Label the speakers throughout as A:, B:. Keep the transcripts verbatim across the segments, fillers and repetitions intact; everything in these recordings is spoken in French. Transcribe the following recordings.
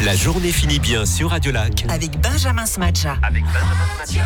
A: La journée finit bien sur Radio Lac.
B: Avec Benjamin Smadja.
A: Avec Benjamin Smadja.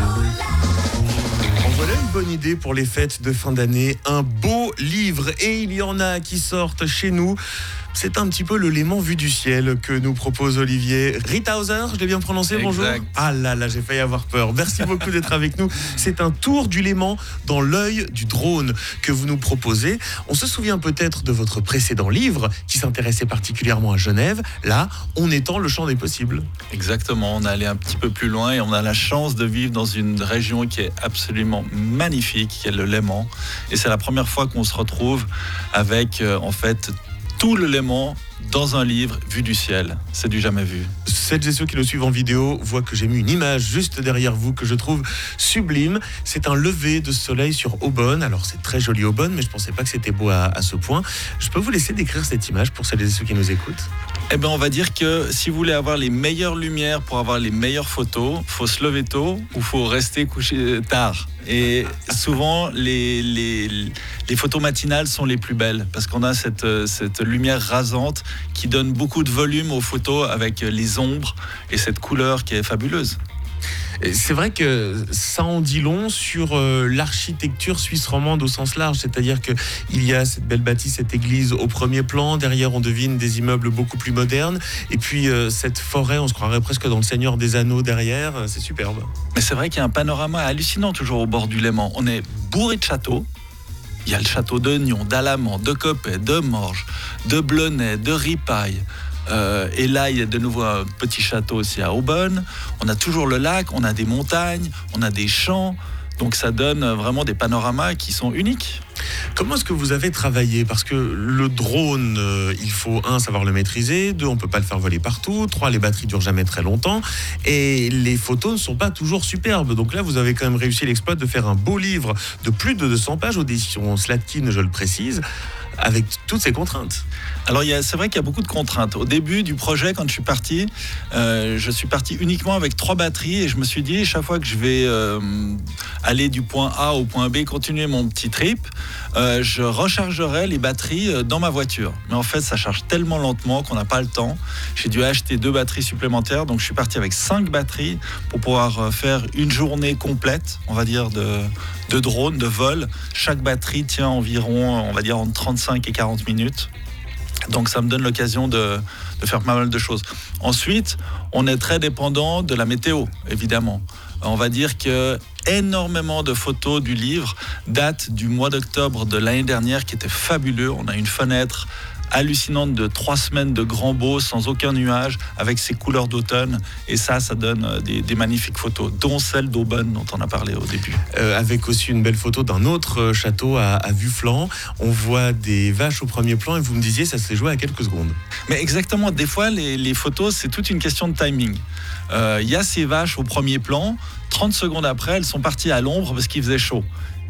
C: En voilà une bonne idée pour les fêtes de fin d'année, un beau livre. Et il y en a qui sortent chez nous. C'est un petit peu le Léman vu du ciel que nous propose Olivier Ritauser. Je l'ai bien prononcé, bonjour.
D: Exact.
C: Ah là là, j'ai failli avoir peur. Merci beaucoup d'être avec nous. C'est un tour du Léman dans l'œil du drone que vous nous proposez. On se souvient peut-être de votre précédent livre qui s'intéressait particulièrement à Genève. Là, on étend le champ des possibles.
D: Exactement, on est allé un petit peu plus loin et on a la chance de vivre dans une région qui est absolument magnifique, qui est le Léman. Et c'est la première fois qu'on se retrouve avec, euh, en fait, tout le Léman dans un livre vu du ciel. C'est du jamais vu.
C: Celles et ceux qui nous suivent en vidéo voient que j'ai mis une image juste derrière vous que je trouve sublime. C'est un lever de soleil sur Aubonne. Alors c'est très joli Aubonne, mais je ne pensais pas que c'était beau à, à ce point. Je peux vous laisser décrire cette image pour celles et ceux qui nous écoutent?
D: Eh bien, on va dire que si vous voulez avoir les meilleures lumières pour avoir les meilleures photos, il faut se lever tôt ou il faut rester couché tard. Et souvent, les, les, les photos matinales sont les plus belles parce qu'on a cette, cette lumière rasante qui donne beaucoup de volume aux photos avec les ombres et cette couleur qui est fabuleuse.
C: C'est vrai que ça en dit long sur euh, l'architecture suisse romande au sens large, c'est-à-dire qu'il y a cette belle bâtisse, cette église au premier plan, derrière on devine des immeubles beaucoup plus modernes, et puis euh, cette forêt, on se croirait presque dans le Seigneur des Anneaux derrière, c'est superbe.
D: Mais c'est vrai qu'il y a un panorama hallucinant toujours au bord du Léman. On est bourré de châteaux. Il y a le château de Nyon, d'Alamand, de Coppet, de Morges, de Blonay, de Ripaille. Euh, et là, il y a de nouveau un petit château aussi à Aubonne. On a toujours le lac, on a des montagnes, on a des champs. Donc ça donne vraiment des panoramas qui sont uniques.
C: Comment est-ce que vous avez travaillé? Parce que le drone, euh, il faut, un, savoir le maîtriser, deux, on ne peut pas le faire voler partout, trois, les batteries durent jamais très longtemps, et les photos ne sont pas toujours superbes. Donc là, vous avez quand même réussi l'exploit de faire un beau livre de plus de deux cents pages, aux éditions Slatkin, je le précise, avec toutes ces contraintes.
D: Alors il y a, c'est vrai qu'il y a beaucoup de contraintes. Au début du projet, quand je suis parti, euh, je suis parti uniquement avec trois batteries et je me suis dit, chaque fois que je vais euh, aller du point A au point B, continuer mon petit trip, euh, je rechargerai les batteries dans ma voiture. Mais en fait, ça charge tellement lentement qu'on n'a pas le temps. J'ai dû acheter deux batteries supplémentaires, donc je suis parti avec cinq batteries pour pouvoir faire une journée complète, on va dire, de, de drone, de vol. Chaque batterie tient environ, on va dire, entre trente-cinq et quarante minutes. Donc ça me donne l'occasion de, de faire pas mal de choses. Ensuite, on est très dépendant de la météo, évidemment. On va dire que énormément de photos du livre datent du mois d'octobre de l'année dernière, qui était fabuleux. On a une fenêtre hallucinante de trois semaines de grand beau, sans aucun nuage, avec ses couleurs d'automne. Et ça, ça donne des, des magnifiques photos, dont celle d'Aubonne dont on a parlé au début.
C: Euh, avec aussi une belle photo d'un autre château à, à Vufflan. On voit des vaches au premier plan et vous me disiez, ça s'est joué à quelques secondes.
D: Mais exactement, des fois, les, les photos, c'est toute une question de timing. Il euh, y a ces vaches au premier plan, trente secondes après, elles sont parties à l'ombre parce qu'il faisait chaud.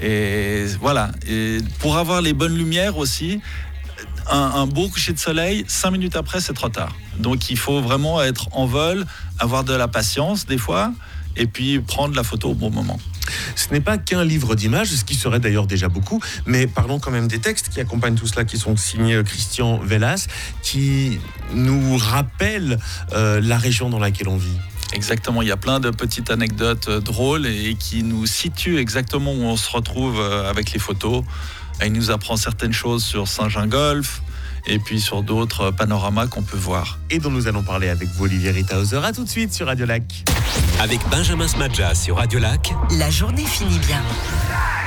D: Et voilà, et pour avoir les bonnes lumières aussi, Un, un beau coucher de soleil, cinq minutes après, c'est trop tard. Donc il faut vraiment être en vol, avoir de la patience des fois, et puis prendre la photo au bon moment.
C: Ce n'est pas qu'un livre d'images, ce qui serait d'ailleurs déjà beaucoup, mais parlons quand même des textes qui accompagnent tout cela, qui sont signés Christian Vellas, qui nous rappellent euh, la région dans laquelle on vit.
D: Exactement, il y a plein de petites anecdotes drôles et qui nous situent exactement où on se retrouve avec les photos. Il nous apprend certaines choses sur Saint-Gingolph et puis sur d'autres panoramas qu'on peut voir.
C: Et dont nous allons parler avec vous, Olivier Ritauser. À tout de suite sur Radio Lac.
A: Avec Benjamin Smadja sur Radio Lac.
B: La journée finit bien.